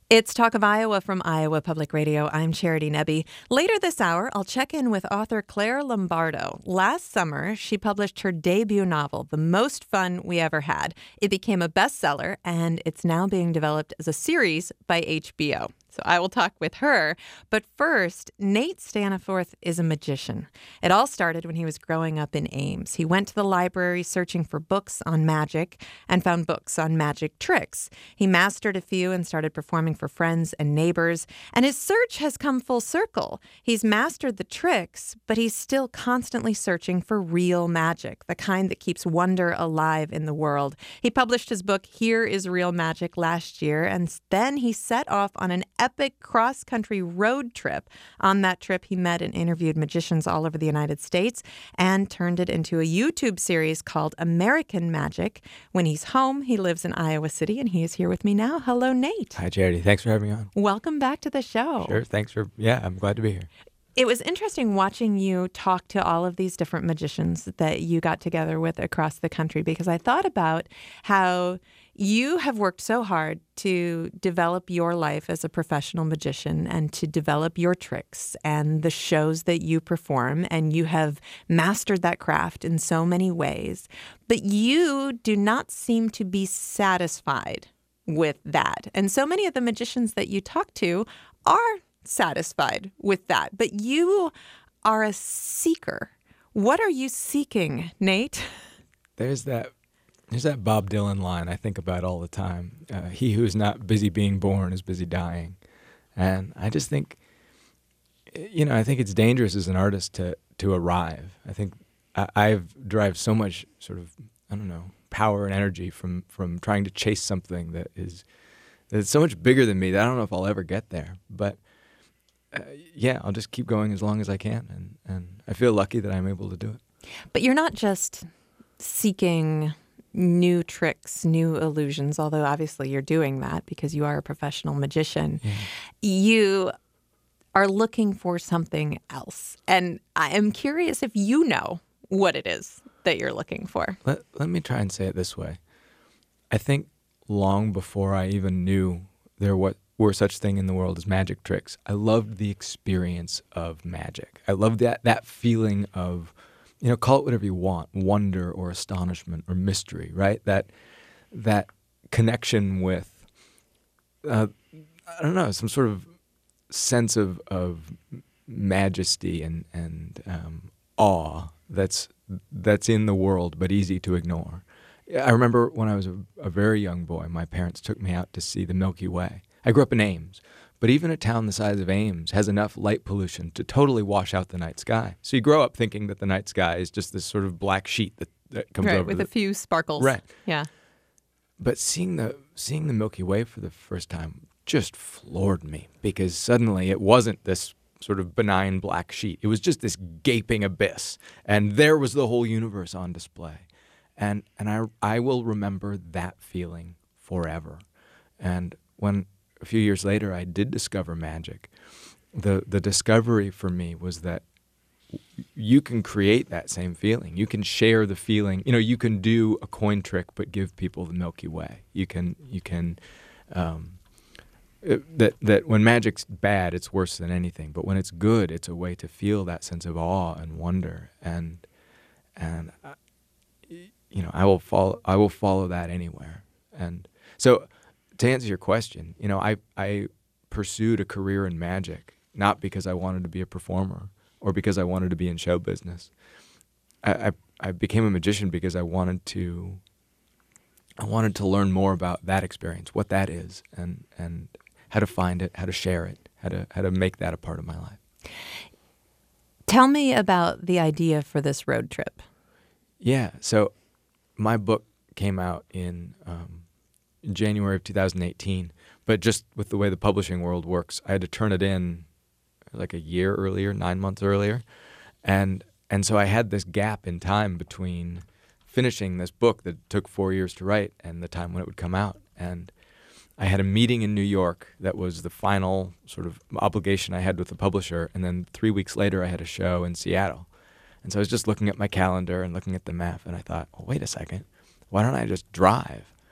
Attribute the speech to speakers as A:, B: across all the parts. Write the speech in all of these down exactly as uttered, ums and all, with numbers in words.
A: It's Talk of Iowa from Iowa Public Radio. I'm Charity Nebbe. Later this hour, I'll check in with author Claire Lombardo. Last summer, she published her debut novel, The Most Fun We Ever Had. It became a bestseller, and it's now being developed as a series by H B O. So I will talk with her. But first, Nate Staniforth is a magician. It all started when he was growing up in Ames. He went to the library searching for books on magic and found books on magic tricks. He mastered a few and started performing for friends and neighbors. And his search has come full circle. He's mastered the tricks, but he's still constantly searching for real magic, the kind that keeps wonder alive in the world. He published his book, Here is Real Magic, last year, and then he set off on an epic cross-country road trip. On that trip, he met and interviewed magicians all over the United States and turned it into a YouTube series called American Magic. When he's home, he lives in Iowa City, and he is here with me now. Hello, Nate.
B: Hi, Charity. Thanks for having me on.
A: Welcome back to the show.
B: Sure. Thanks for, yeah, I'm glad to be here.
A: It was interesting watching you talk to all of these different magicians that you got together with across the country, because I thought about how you have worked so hard to develop your life as a professional magician and to develop your tricks and the shows that you perform, and you have mastered that craft in so many ways. But you do not seem to be satisfied with that. And so many of the magicians that you talk to are satisfied with that. But you are a seeker. What are you seeking, Nate?
B: There's that there's that Bob Dylan line I think about all the time. Uh, he who is not busy being born is busy dying. And I just think, you know, I think it's dangerous as an artist to to arrive. I think I, I've derived so much sort of, I don't know, power and energy from, from trying to chase something that is that's so much bigger than me that I don't know if I'll ever get there. But Uh, yeah, I'll just keep going as long as I can, and, and I feel lucky that I'm able to do it.
A: But you're not just seeking new tricks, new illusions, although obviously you're doing that because you are a professional magician.
B: Yeah.
A: You are looking for something else. And I am curious if you know what it is that you're looking for.
B: Let, let me try and say it this way. I think long before I even knew there what were such thing in the world as magic tricks, I loved the experience of magic. I loved that that feeling of, you know, call it whatever you want, wonder or astonishment or mystery, right? That that connection with, uh, I don't know, some sort of sense of of majesty and and um, awe that's that's in the world but easy to ignore. I remember when I was a, a very young boy, my parents took me out to see the Milky Way. I grew up in Ames, but even a town the size of Ames has enough light pollution to totally wash out the night sky. So you grow up thinking that the night sky is just this sort of black sheet that, that comes
A: right,
B: over.
A: With
B: the,
A: a few sparkles.
B: Right.
A: Yeah.
B: But seeing the seeing the Milky Way for the first time just floored me, because suddenly it wasn't this sort of benign black sheet. It was just this gaping abyss, and there was the whole universe on display. And and I I will remember that feeling forever. And when a few years later I did discover magic, the the discovery for me was that you can create that same feeling. You can share the feeling. You know, you can do a coin trick but give people the Milky Way. You can you can um, it, that that when magic's bad, it's worse than anything. But when it's good, it's a way to feel that sense of awe and wonder. And and I, you know, I will follow. I will follow that anywhere. And so, to answer your question, you know, I I pursued a career in magic not because I wanted to be a performer or because I wanted to be in show business. I I, I became a magician because I wanted to. I wanted to learn more about that experience, what that is, and and how to find it, how to share it, how to how to make that a part of my life.
A: Tell me about the idea for this road trip.
B: Yeah, so my book came out in um, January of two thousand eighteen, but just with the way the publishing world works, I had to turn it in like a year earlier, nine months earlier, and and so I had this gap in time between finishing this book that took four years to write and the time when it would come out. And I had a meeting in New York that was the final sort of obligation I had with the publisher, and then three weeks later I had a show in Seattle. And so I was just looking at my calendar and looking at the map, and I thought, well, wait a second, why don't I just drive?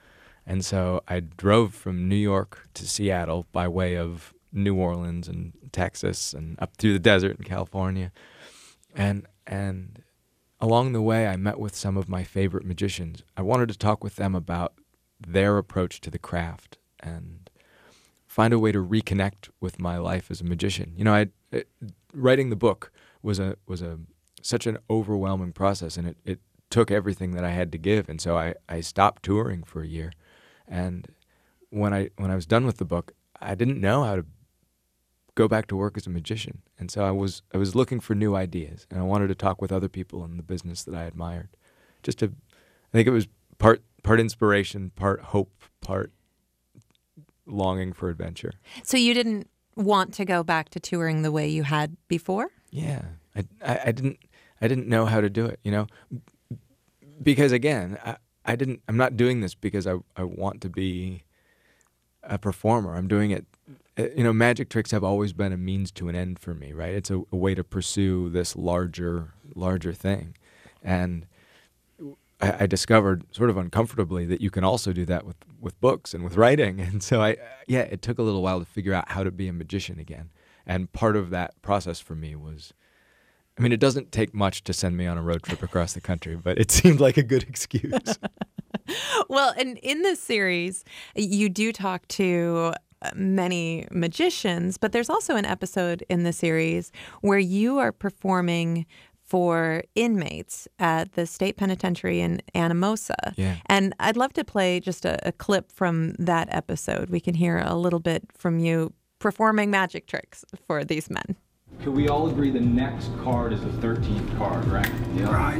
B: And so I drove from New York to Seattle by way of New Orleans and Texas and up through the desert in California. And and along the way, I met with some of my favorite magicians. I wanted to talk with them about their approach to the craft and find a way to reconnect with my life as a magician. You know, I it, writing the book was a was a such an overwhelming process, and it, it took everything that I had to give. And so I, I stopped touring for a year. And when I when I was done with the book, I didn't know how to go back to work as a magician. And so I was I was looking for new ideas, and I wanted to talk with other people in the business that I admired. Just to, I think it was part part inspiration, part hope, part longing for adventure.
A: So you didn't want to go back to touring the way you had before?
B: Yeah, I, I, I didn't I didn't know how to do it, you know, because again, I, I didn't. I'm not doing this because I I want to be a performer. I'm doing it. You know, magic tricks have always been a means to an end for me, right? It's a, a way to pursue this larger larger thing, and I, I discovered sort of uncomfortably that you can also do that with with books and with writing. And so I yeah, it took a little while to figure out how to be a magician again. And part of that process for me was, I mean, it doesn't take much to send me on a road trip across the country, but it seemed like a good excuse.
A: Well, and in this series, you do talk to many magicians, but there's also an episode in the series where you are performing for inmates at the state penitentiary in Anamosa.
B: Yeah.
A: And I'd love to play just a, a clip from that episode. We can hear a little bit from you performing magic tricks for these men.
C: Can we all agree the next card is the thirteenth card, right?
D: Yeah. Right.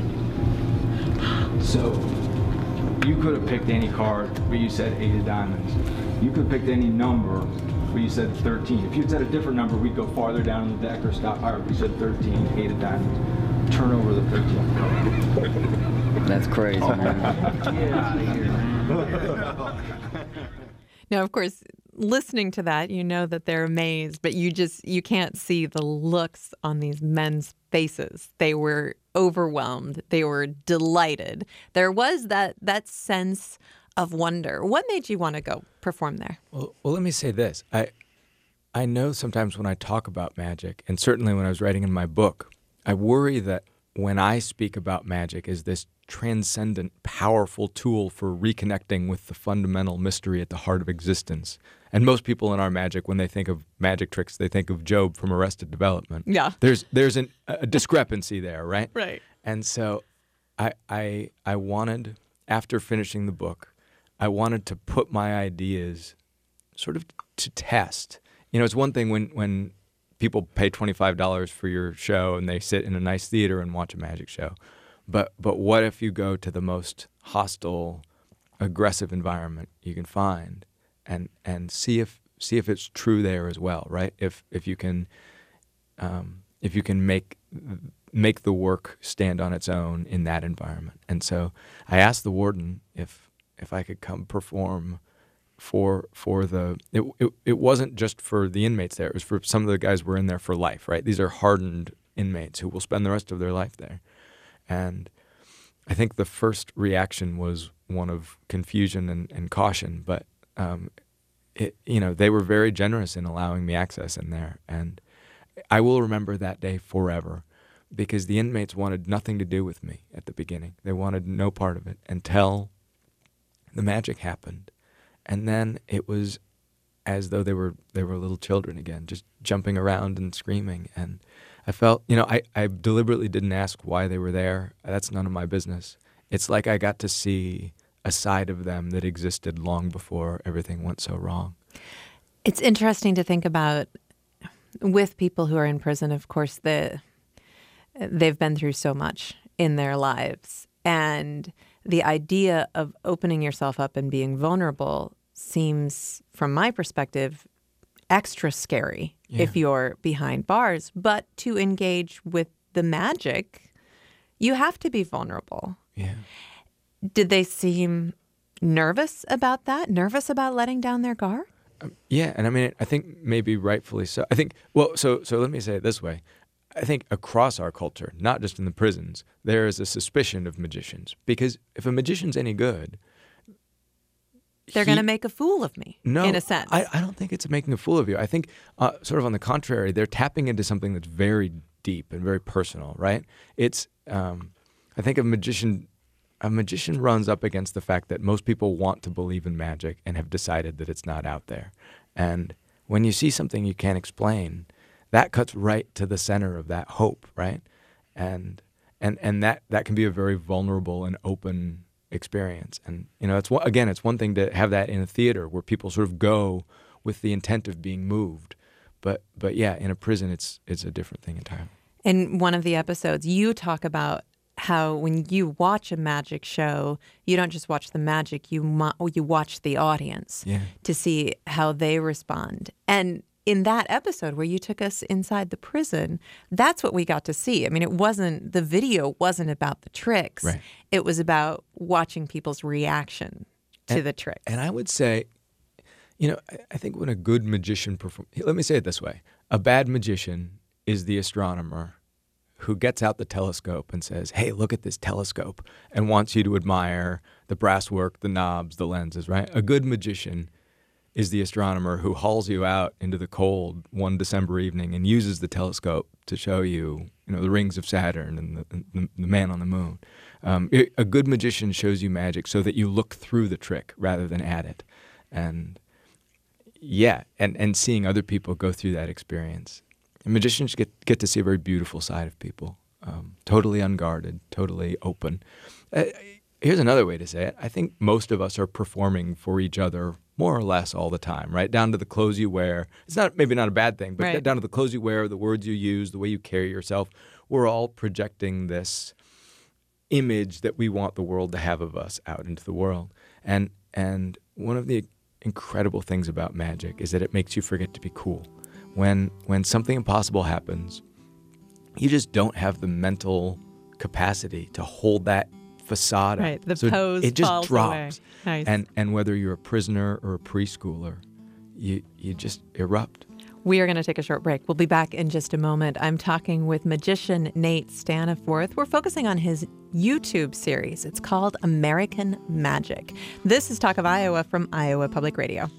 C: So you could have picked any card, but you said eight of diamonds. You could have picked any number, but you said thirteen. If you had said a different number, we'd go farther down the deck or stop. All right, we said thirteen, eight of diamonds. Turn over the thirteenth card.
D: That's crazy, man.
C: Get out of here.
A: Now, of course, listening to that, you know that they're amazed, but you just, you can't see the looks on these men's faces. They were overwhelmed. They were delighted. There was that that sense of wonder. What made you want to go perform there?
B: Well, well, let me say this. I I know sometimes when I talk about magic, and certainly when I was writing in my book, I worry that when I speak about magic as this transcendent, powerful tool for reconnecting with the fundamental mystery at the heart of existence. And most people in our magic, when they think of magic tricks, they think of Job from Arrested Development.
A: Yeah.
B: There's there's an, a discrepancy there, right?
A: Right.
B: And so I I I wanted, after finishing the book, I wanted to put my ideas sort of to test. You know, it's one thing when, when people pay twenty-five dollars for your show and they sit in a nice theater and watch a magic show. But but what if you go to the most hostile, aggressive environment you can find and and see if see if it's true there as well, right? If if you can um, if you can make make the work stand on its own in that environment. And so I asked the warden if if I could come perform for for the it, it it wasn't just for the inmates there. It was for some of the guys who were in there for life, right? These are hardened inmates who will spend the rest of their life there. And I think the first reaction was one of confusion and, and caution, but um, it, you know, they were very generous in allowing me access in there. And I will remember that day forever because the inmates wanted nothing to do with me at the beginning. They wanted no part of it until the magic happened. And then it was as though they were they were little children again, just jumping around and screaming. And I felt, you know, I, I deliberately didn't ask why they were there. That's none of my business. It's like I got to see a side of them that existed long before everything went so wrong.
A: It's interesting to think about with people who are in prison. Of course, the, they've been through so much in their lives. And the idea of opening yourself up and being vulnerable seems, from my perspective, extra scary yeah. if you're behind bars. But to engage with the magic, you have to be vulnerable.
B: Yeah.
A: Did they seem nervous about that? Nervous about letting down their guard?
B: Um, yeah, and I mean, I think maybe rightfully so. I think, well, so so let me say it this way. I think across our culture, not just in the prisons, there is a suspicion of magicians. Because if a magician's any good,
A: they're going to make a fool of me,
B: no,
A: in a sense.
B: I, I don't think it's making a fool of you. I think uh, sort of on the contrary, they're tapping into something that's very deep and very personal, right? It's, um, I think a magician, a magician runs up against the fact that most people want to believe in magic and have decided that it's not out there. And when you see something you can't explain, that cuts right to the center of that hope, right? And and and that, that can be a very vulnerable and open experience. And you know, it's one, again, it's one thing to have that in a theater where people sort of go with the intent of being moved, but but yeah, in a prison, it's it's a different thing entirely.
A: In one of the episodes, you talk about how when you watch a magic show, you don't just watch the magic, you mo- you watch the audience
B: Yeah.
A: to see how they respond. And in that episode where you took us inside the prison, that's what we got to see. I mean, it wasn't, the video wasn't about the tricks.
B: Right.
A: It was about watching people's reaction to
B: And-
A: the tricks.
B: And I would say, you know, I, I think when a good magician performs, let me say it this way: a bad magician is the astronomer who gets out the telescope and says, "Hey, look at this telescope," and wants you to admire the brasswork, the knobs, the lenses, right? A good magician is the astronomer who hauls you out into the cold one December evening and uses the telescope to show you, you know, the rings of Saturn and the, the, the man on the moon. Um, it, a good magician shows you magic so that you look through the trick rather than at it. And yeah, and, and seeing other people go through that experience. And magicians get, get to see a very beautiful side of people, um, totally unguarded, totally open. Uh, here's another way to say it. I think most of us are performing for each other more or less all the time, right? Down to the clothes you wear. It's not maybe not a bad thing, but
A: Right.
B: down to the clothes you wear, the words you use, the way you carry yourself. We're all projecting this image that we want the world to have of us out into the world. And and one of the incredible things about magic is that it makes you forget to be cool. When when something impossible happens, you just don't have the mental capacity to hold that facade up.
A: Right, the
B: So
A: pose
B: it just
A: falls
B: drops.
A: away. Nice.
B: And and whether you're a prisoner or a preschooler, you you just erupt.
A: We are going to take a short break. We'll be back in just a moment. I'm talking with magician Nate Staniforth. We're focusing on his YouTube series. It's called American Magic. This is Talk of Iowa from Iowa Public Radio.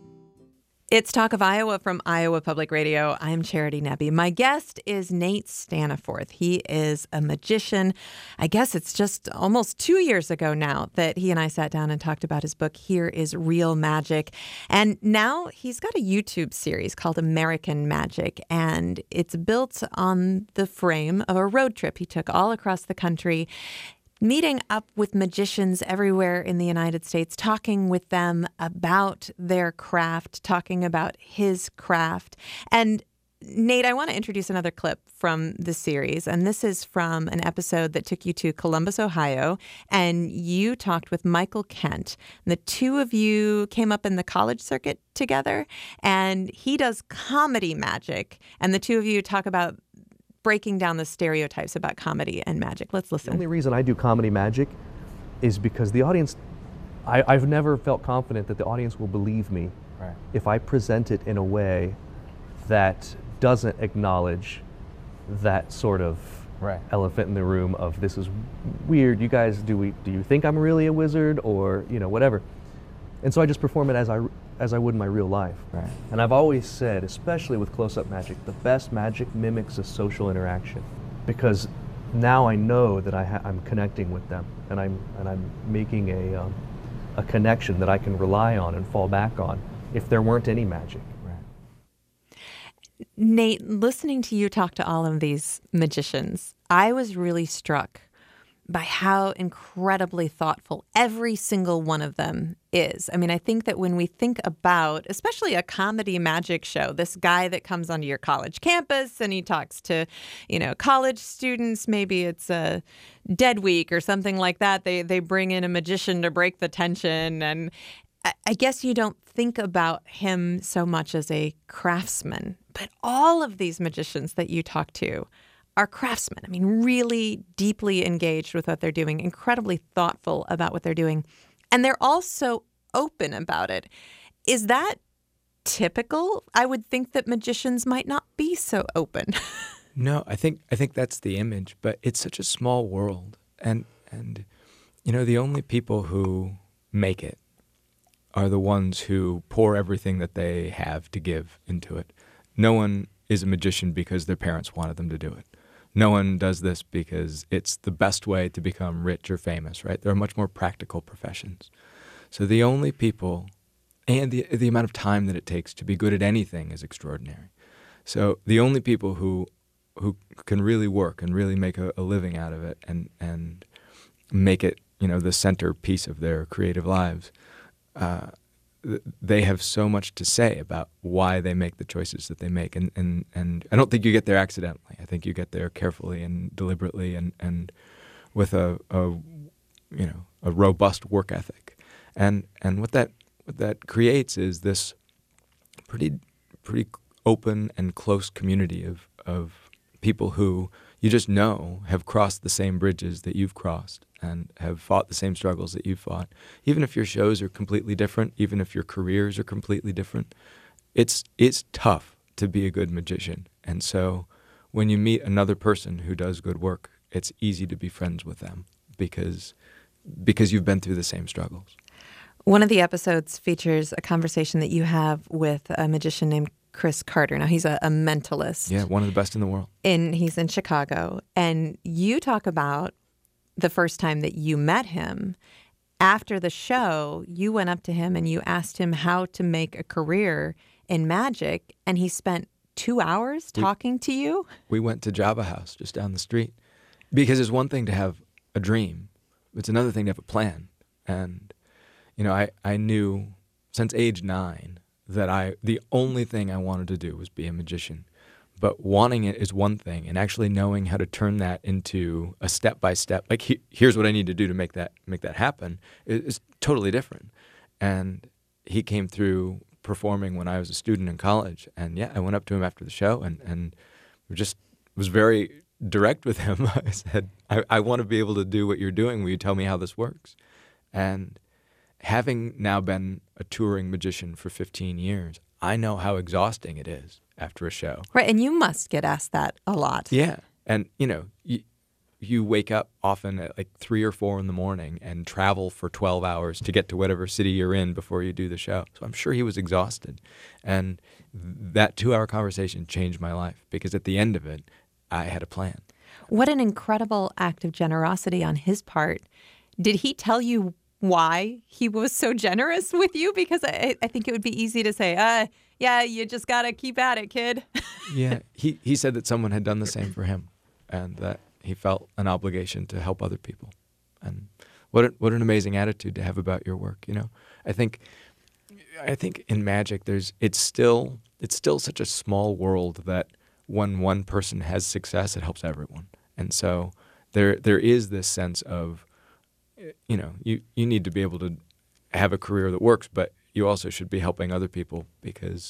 A: It's Talk of Iowa from Iowa Public Radio. I'm Charity Nebbe. My guest is Nate Staniforth. He is a magician. I guess it's just almost two years ago now that he and I sat down and talked about his book, Here is Real Magic. And now he's got a YouTube series called American Magic, and it's built on the frame of a road trip he took all across the country, meeting up with magicians everywhere in the United States, talking with them about their craft, talking about his craft. And Nate, I want to introduce another clip from the series, and this is from an episode that took you to Columbus, Ohio, and you talked with Michael Kent. And the two of you came up in the college circuit together, and he does comedy magic, and the two of you talk about breaking down the stereotypes about comedy and magic. Let's
D: The
A: listen.
D: only reason I do comedy magic is because the audience, I, I've never felt confident that the audience will believe me
B: Right.
D: if I present it in a way that doesn't acknowledge that sort of
B: Right.
D: elephant in the room of this is weird. You guys, do we? Do you think I'm really a wizard, or you know whatever? And so I just perform it as I as I would in my real life.
B: Right.
D: And I've always said, especially with close-up magic, the best magic mimics a social interaction, because now I know that I ha- I'm connecting with them, and I'm and I'm making a um, a connection that I can rely on and fall back on if there weren't any magic.
A: Nate, listening to you talk to all of these magicians, I was really struck by how incredibly thoughtful every single one of them is. I mean, I think that when we think about, especially a comedy magic show, this guy that comes onto your college campus and he talks to, you know, college students, maybe it's a dead week or something like that. They they bring in a magician to break the tension. And I, I guess you don't think about him so much as a craftsman, but all of these magicians that you talk to are craftsmen. I mean, really deeply engaged with what they're doing, incredibly thoughtful about what they're doing. And they're all so open about it. Is that typical? I would think that magicians might not be so open.
B: No, I think I think that's the image, but it's such a small world, and and you know the only people who make it are the ones who pour everything that they have to give into it. No one is a magician because their parents wanted them to do it. No one does this because it's the best way to become rich or famous, right? There are much more practical professions. So the only people, and the the amount of time that it takes to be good at anything is extraordinary. So the only people who who can really work and really make a, a living out of it and and make it, you know, the centerpiece of their creative lives, uh, th- they have so much to say about why they make the choices that they make. And, and, and I don't think you get there accidentally. I think you get there carefully and deliberately and, and with a, a you know a robust work ethic. And and what that what that creates is this pretty pretty open and close community of of people who you just know have crossed the same bridges that you've crossed and have fought the same struggles that you've fought. Even if your shows are completely different, even if your careers are completely different, it's it's tough to be a good magician. And so when you meet another person who does good work, it's easy to be friends with them because because you've been through the same struggles.
A: One of the episodes features a conversation that you have with a magician named Chris Carter. Now, he's a, a mentalist.
B: Yeah, one of the best in the world.
A: And he's in Chicago. And you talk about the first time that you met him. After the show, you went up to him and you asked him how to make a career in magic. And he spent two hours talking we, to you?
B: We went to Java House just down the street. Because it's one thing to have a dream. It's another thing to have a plan. And, you know, I, I knew since age nine that I the only thing I wanted to do was be a magician. But wanting it is one thing, and actually knowing how to turn that into a step-by-step, like he, here's what I need to do to make that make that happen, is, is totally different. And he came through performing when I was a student in college. And yeah, I went up to him after the show and, and just was very direct with him. I said, I, I want to be able to do what you're doing. Will you tell me how this works? And having now been a touring magician for fifteen years, I know how exhausting it is after a show.
A: Right, and you must get asked that a lot.
B: Yeah, and you know, you, you wake up often at like three or four in the morning and travel for twelve hours to get to whatever city you're in before you do the show. So I'm sure he was exhausted. And that two-hour conversation changed my life because at the end of it, I had a plan.
A: What an incredible act of generosity on his part. Did he tell you why he was so generous with you? Because I, I think it would be easy to say, uh, yeah, you just got to keep at it, kid.
B: Yeah, he, he said that someone had done the same for him and that he felt an obligation to help other people. And what a, what an amazing attitude to have about your work, you know? I think I think in magic there's it's still it's still such a small world that when one person has success, it helps everyone. And so there there is this sense of, you know, you, you need to be able to have a career that works, but you also should be helping other people because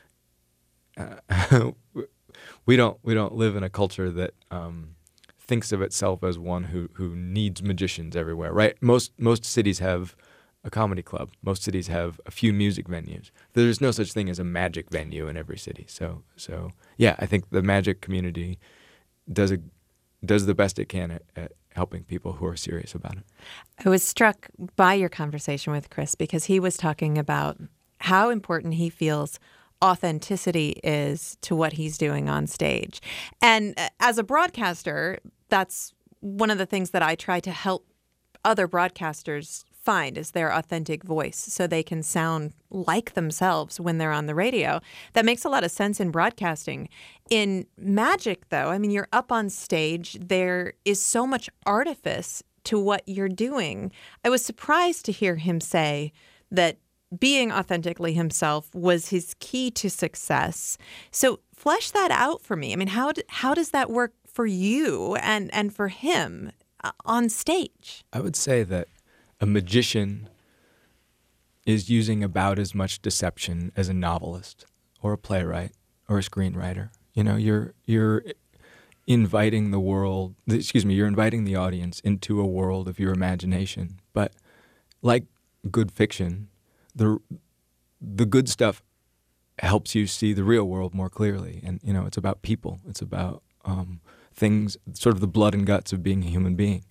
B: uh, we don't we don't live in a culture that um, thinks of itself as one who, who needs magicians everywhere, right? Most most cities have a comedy club. Most cities have a few music venues. There's no such thing as a magic venue in every city. So so yeah, I think the magic community does a does the best it can at, at helping people who are serious about it.
A: I was struck by your conversation with Chris because he was talking about how important he feels authenticity is to what he's doing on stage. And as a broadcaster, that's one of the things that I try to help other broadcasters find is their authentic voice so they can sound like themselves when they're on the radio. That makes a lot of sense in broadcasting. In magic, though, I mean, you're up on stage. There is so much artifice to what you're doing. I was surprised to hear him say that being authentically himself was his key to success. So flesh that out for me. I mean, how do, how does that work for you and, and for him uh, on stage?
B: I would say that a magician is using about as much deception as a novelist or a playwright or a screenwriter. You know, you're you're inviting the world, excuse me, you're inviting the audience into a world of your imagination. But like good fiction, the the good stuff helps you see the real world more clearly. And, you know, it's about people. It's about um, things, sort of the blood and guts of being a human being.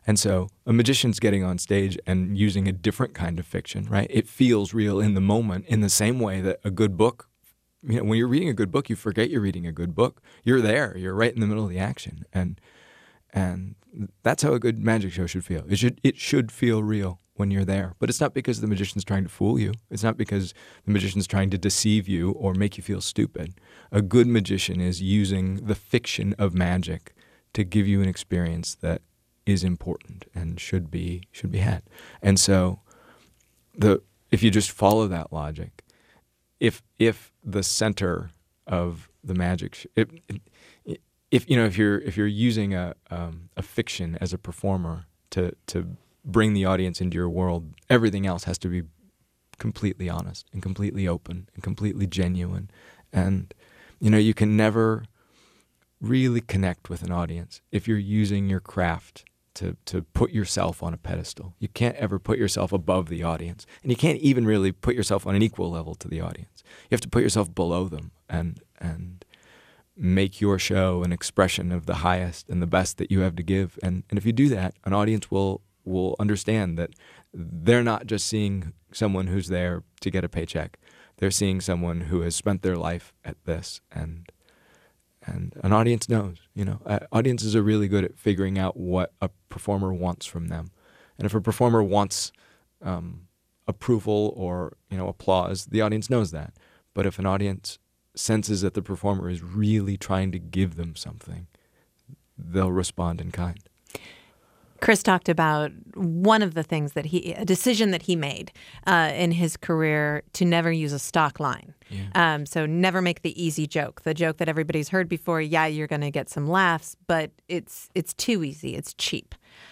B: And so a magician's getting on stage and using a different kind of fiction, right? It feels real in the moment in the same way that a good book, you know, when you're reading a good book, you forget you're reading a good book. You're there. You're right in the middle of the action. And and that's how a good magic show should feel. It should it should feel real when you're there. But it's not because the magician's trying to fool you. It's not because the magician's trying to deceive you or make you feel stupid. A good magician is using the fiction of magic to give you an experience that is important and should be should be had. And so the if you just follow that logic, if if the center of the magic sh- if, if you know if you're if you're using a um, a fiction as a performer to to bring the audience into your world, everything else has to be completely honest and completely open and completely genuine. And you know, you can never really connect with an audience if you're using your craft to to put yourself on a pedestal. You can't ever put yourself above the audience, and you can't even really put yourself on an equal level to the audience. You have to put yourself below them and and make your show an expression of the highest and the best that you have to give. And and if you do that, an audience will will understand that they're not just seeing someone who's there to get a paycheck. They're seeing someone who has spent their life at this, and and an audience knows. You know, uh, audiences are really good at figuring out what a performer wants from them, and if a performer wants um, approval or you know applause, the audience knows that. But if an audience senses that the performer is really trying to give them something, they'll respond in kind.
A: Chris talked about one of the things that he, a decision that he made uh, in his career to never use a stock line.
B: Yeah.
A: Um, so never make the easy joke, the joke that everybody's heard before. Yeah, you're going to get some laughs, but it's it's too easy. It's cheap.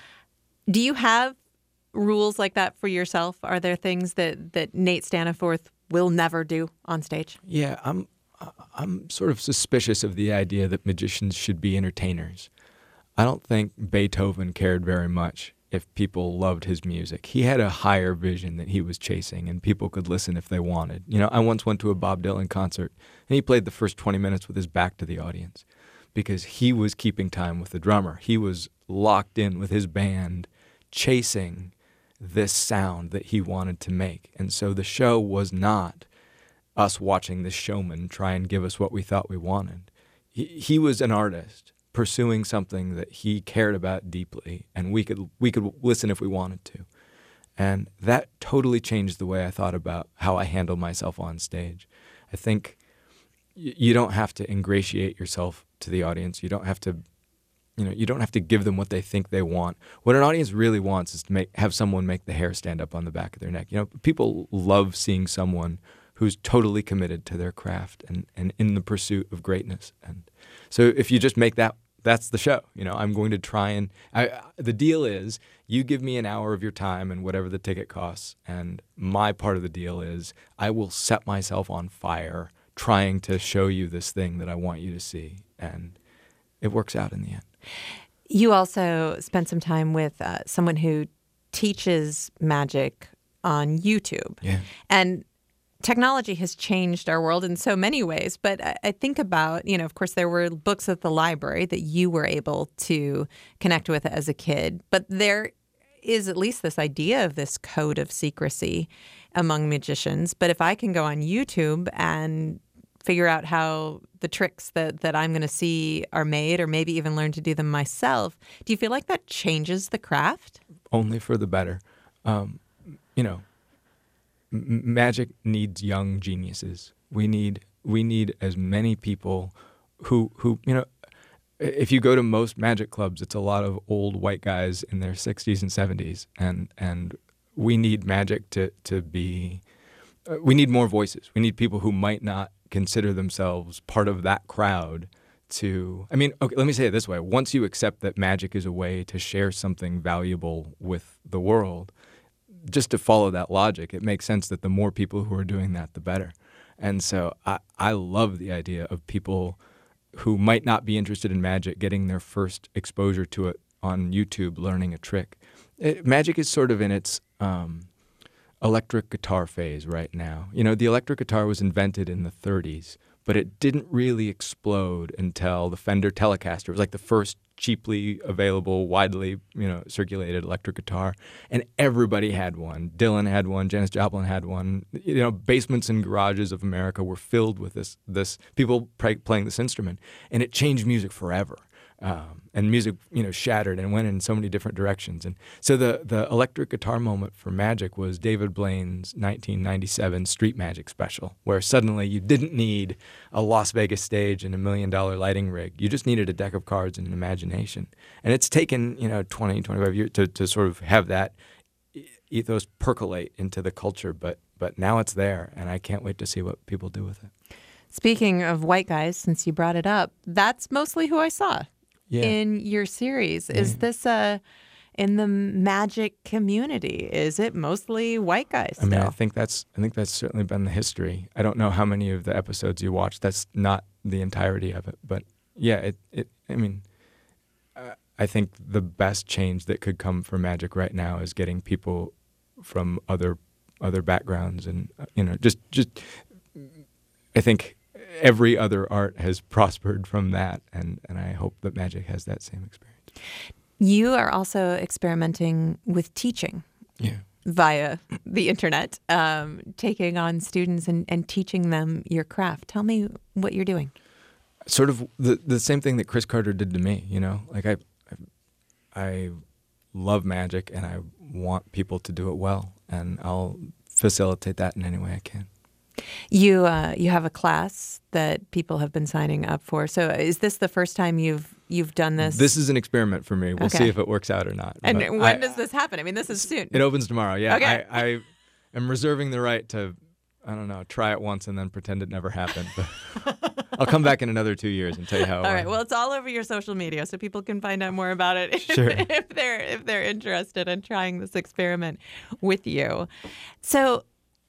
A: Do you have rules like that for yourself? Are there things that, that Nate Staniforth will never do on stage?
B: Yeah, I'm I'm sort of suspicious of the idea that magicians should be entertainers. I don't think Beethoven cared very much if people loved his music. He had a higher vision that he was chasing, and people could listen if they wanted. You know, I once went to a Bob Dylan concert, and he played the first twenty minutes with his back to the audience because he was keeping time with the drummer. He was locked in with his band, chasing this sound that he wanted to make. And so the show was not us watching this showman try and give us what we thought we wanted. He, he was an artist pursuing something that he cared about deeply, and we could we could listen if we wanted to. And that totally changed the way I thought about how I handle myself on stage. I think y- you don't have to ingratiate yourself to the audience. You don't have to, you know, you don't have to give them what they think they want. What an audience really wants is to make have someone make the hair stand up on the back of their neck. You know, people love seeing someone who's totally committed to their craft and, and in the pursuit of greatness. And so if you just make that, that's the show. You know, I'm going to try and, I, the deal is you give me an hour of your time and whatever the ticket costs. And my part of the deal is I will set myself on fire trying to show you this thing that I want you to see. And it works out in the end.
A: You also spent some time with uh, someone who teaches magic on YouTube.
B: Yeah.
A: And technology has changed our world in so many ways, but I, I think about, you know, of course, there were books at the library that you were able to connect with as a kid, but there is at least this idea of this code of secrecy among magicians. But if I can go on YouTube and figure out how the tricks that, that I'm going to see are made, or maybe even learn to do them myself, do you feel like that changes the craft?
B: Only for the better. Um, you know, magic needs young geniuses. We need we need as many people who who you know. If you go to most magic clubs, it's a lot of old white guys in their sixties and seventies, and and we need magic to to be. Uh, we need more voices. We need people who might not consider themselves part of that crowd. To I mean, okay, let me say it this way: once you accept that magic is a way to share something valuable with the world, just to follow that logic, it makes sense that the more people who are doing that, the better. And so I, I love the idea of people who might not be interested in magic getting their first exposure to it on YouTube, learning a trick. It, magic is sort of in its um, electric guitar phase right now. You know, the electric guitar was invented in the thirties, but it didn't really explode until the Fender Telecaster. It was like the first cheaply available, widely, you know, circulated electric guitar, and everybody had one. Dylan had one. Janis Joplin had one. You know, basements and garages of America were filled with this this people pray, playing this instrument, and it changed music forever. Um, and music, you know, shattered and went in so many different directions. And so the the electric guitar moment for Magic was David Blaine's nineteen ninety-seven Street Magic special, where suddenly you didn't need a Las Vegas stage and a million dollar lighting rig. You just needed a deck of cards and an imagination. And it's taken, you know, twenty, twenty-five years to, to sort of have that ethos percolate into the culture. But but now it's there, and I can't wait to see what people do with it.
A: Speaking of white guys, since you brought it up, that's mostly who I saw. Yeah. In your series. Yeah. Is this a, in the Magic community, is it mostly white guys still?
B: I mean, I think that's, I think that's certainly been the history. I don't know how many of the episodes you watched. That's not the entirety of it. But yeah, it, it I mean, uh, I think the best change that could come for Magic right now is getting people from other other backgrounds and, uh, you know, just, just, I think every other art has prospered from that, and, and I hope that Magic has that same experience.
A: You are also experimenting with teaching
B: yeah.
A: via the internet, um, taking on students and, and teaching them your craft. Tell me what you're doing.
B: Sort of the the same thing that Chris Carter did to me, you know? Like, I, I, I love Magic, and I want people to do it well, and I'll facilitate that in any way I can.
A: You uh, you have a class that people have been signing up for. So is this the first time you've you've done this?
B: This is an experiment for me. We'll
A: okay.
B: see if it works out or not.
A: And
B: but
A: when
B: I,
A: does this happen? I mean, this is soon.
B: It opens tomorrow, yeah.
A: Okay.
B: I, I am reserving the right to, I don't know, try it once and then pretend it never happened. But I'll come back in another two years and tell you how it
A: All right.
B: went.
A: Well, it's all over your social media, so people can find out more about it
B: Sure.
A: if, if they're if they're interested in trying this experiment with you. So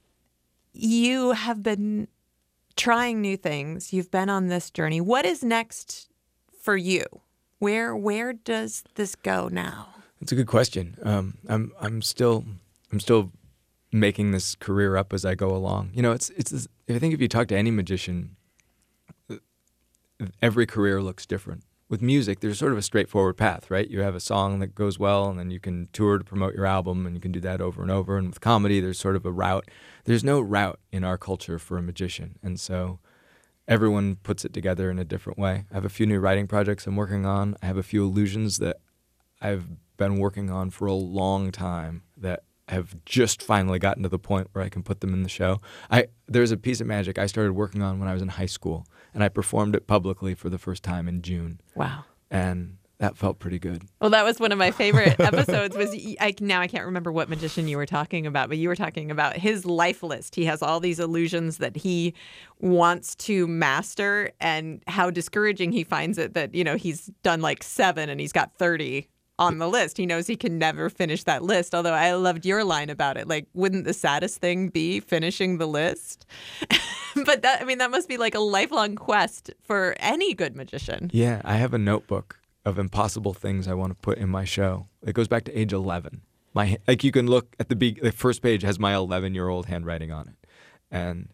A: you have been trying new things. You've been on this journey. What is next for you? Where where does this go now?
B: That's a good question. Um, I'm I'm still I'm still making this career up as I go along. You know, it's it's. This, I think if you talk to any magician, every career looks different. With music, there's sort of a straightforward path, right? You have a song that goes well, and then you can tour to promote your album, and you can do that over and over. And with comedy, there's sort of a route. There's no route in our culture for a magician, and so everyone puts it together in a different way. I have a few new writing projects I'm working on. I have a few illusions that I've been working on for a long time that have just finally gotten to the point where I can put them in the show. I there's a piece of magic I started working on when I was in high school, and I performed it publicly for the first time in June.
A: Wow.
B: And that felt pretty good.
A: Well, that was one of my favorite episodes. Was I, now I can't remember what magician you were talking about, but you were talking about his life list. He has all these illusions that he wants to master, and how discouraging he finds it that, you know, he's done like seven and he's got thirty on the list. He knows he can never finish that list. Although I loved your line about it. Like, wouldn't the saddest thing be finishing the list? But that, I mean, that must be like a lifelong quest for any good magician.
B: Yeah, I have a notebook of impossible things I want to put in my show. It goes back to age eleven. My like you can look at the be- the first page has my eleven-year-old handwriting on it, and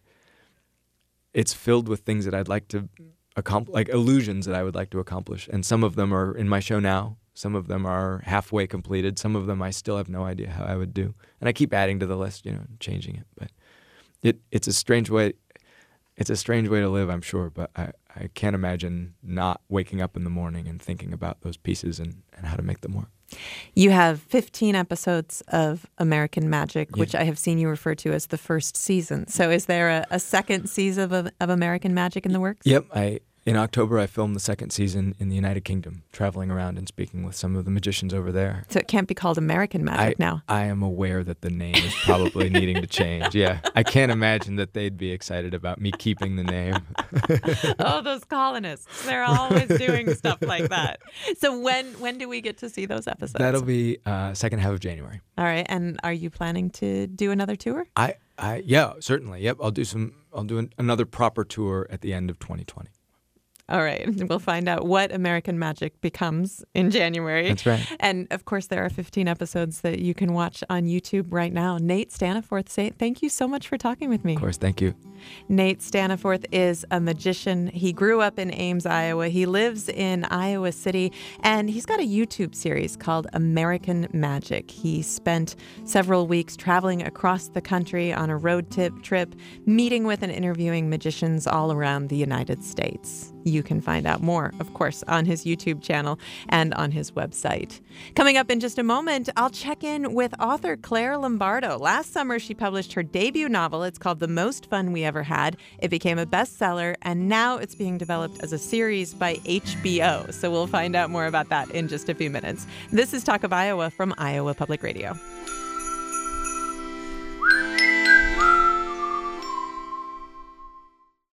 B: it's filled with things that I'd like to accomplish, like illusions that I would like to accomplish. And some of them are in my show now. Some of them are halfway completed. Some of them I still have no idea how I would do. And I keep adding to the list, you know, changing it. But it it's a strange way. It's a strange way to live, I'm sure. But I, I can't imagine not waking up in the morning and thinking about those pieces and, and how to make them work.
A: You have fifteen episodes of American Magic,
B: Yeah.
A: which I have seen you refer to as the first season. So is there a, a second season of, of American Magic in the works?
B: Yep. I In October, I filmed the second season in the United Kingdom, traveling around and speaking with some of the magicians over there.
A: So it can't be called American Magic
B: I,
A: now.
B: I am aware that the name is probably needing to change. Yeah. I can't imagine that they'd be excited about me keeping the name.
A: Oh, those colonists. They're always doing stuff like that. So when when do we get to see those episodes?
B: That'll be uh, second half of January.
A: All right. And are you planning to do another tour?
B: I, I yeah, certainly. Yep. I'll do some, I'll do an, another proper tour at the end of twenty twenty.
A: All right. We'll find out what American Magic becomes in January.
B: That's right.
A: And of course, there are fifteen episodes that you can watch on YouTube right now. Nate Staniforth, say thank you so much for talking with me.
B: Of course, thank you.
A: Nate Staniforth is a magician. He grew up in Ames, Iowa. He lives in Iowa City, and he's got a YouTube series called American Magic. He spent several weeks traveling across the country on a road tip trip, meeting with and interviewing magicians all around the United States. You can find out more, of course, on his YouTube channel and on his website. Coming up in just a moment, I'll check in with author Claire Lombardo. Last summer, she published her debut novel. It's called The Most Fun We Ever Had. It became a bestseller, and now it's being developed as a series by H B O. So we'll find out more about that in just a few minutes. This is Talk of Iowa from Iowa Public Radio.